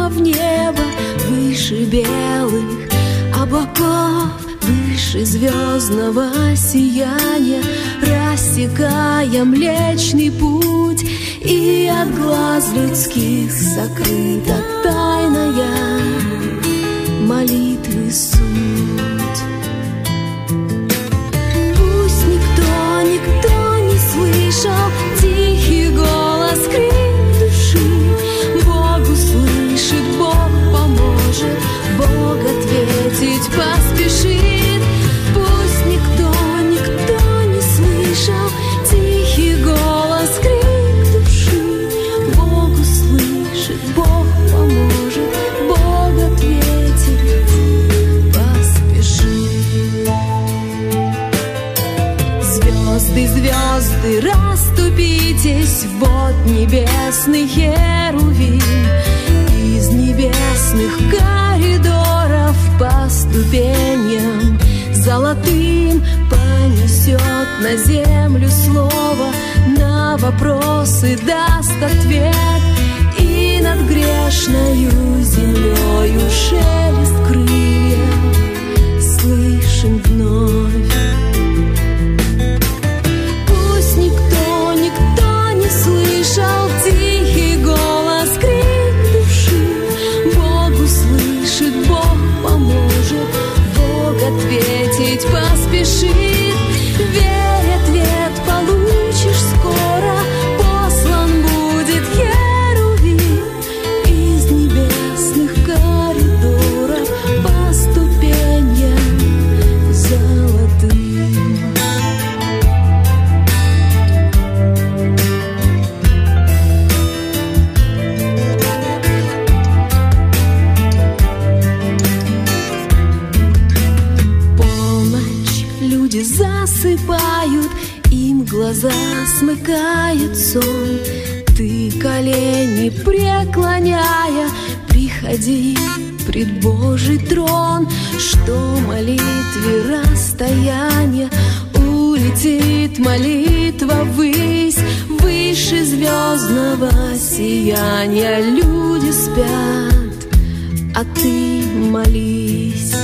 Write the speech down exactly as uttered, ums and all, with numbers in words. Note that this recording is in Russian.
в небо, выше белых облаков, выше звездного сияния, рассекая Млечный Путь, и от глаз людских сокрыта тайная молитвы суть. Пусть никто, никто не слышал тихий голос, крик души. Бог услышит, Бог поможет, Бог ответить поспешит. Пусть никто, никто не слышал тихий голос, крик души. Бог услышит, Бог поможет, Бог ответит поспешит. Звезды, звезды, расступитесь, вот небесный херувим. Из небесных коридоров по ступеням золотым понесет на землю слово, на вопросы даст ответ, и над грешною землею шелест крыльев слышим вновь. Пусть никто, никто не слышал тихий голос, крик души. Бог услышит, Бог поможет, Бог ответить поспешит. Верь, ответ получишь скоро, послан будет херувим из небесных коридоров по ступеням золотым. Полночь люди засыпают, им глаза смыкает сон. Ты, колени преклоняя, приходи пред Божий трон, что молитве расстояние улетит молитва ввысь. Выше звездного сияния люди спят, а ты молись.